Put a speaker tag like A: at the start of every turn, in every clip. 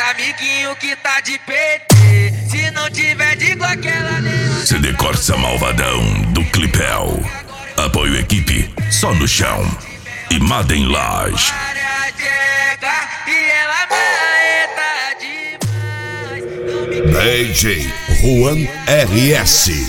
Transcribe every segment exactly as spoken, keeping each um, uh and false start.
A: amiguinhos que tá de P T. Se não tiver, digo aquela nem.
B: C D Corsa Malvadão do Clipel. Apoio equipe, só no chão. E Madem Laje. D J Juan R S.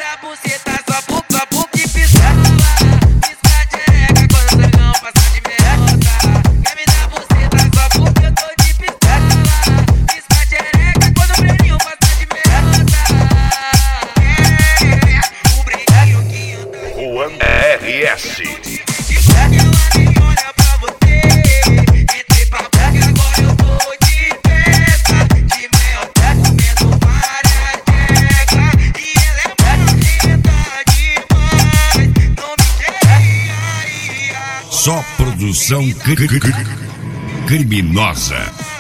B: Juan R S. Só produção cri cri cri criminosa.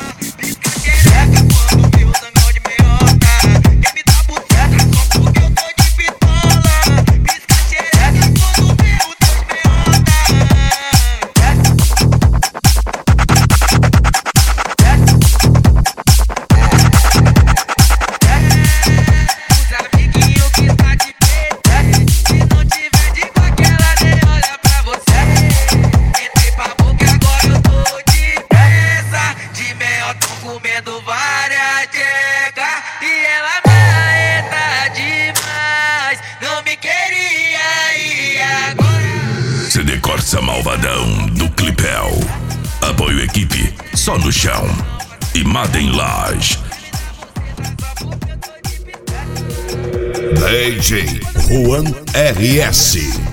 B: Comendo várias checas e ela maeta demais. Não me queria e agora. C D Corsa Malvadão do Clipel. Apoio equipe, só no chão. E Madem Laje. D J Juan R S.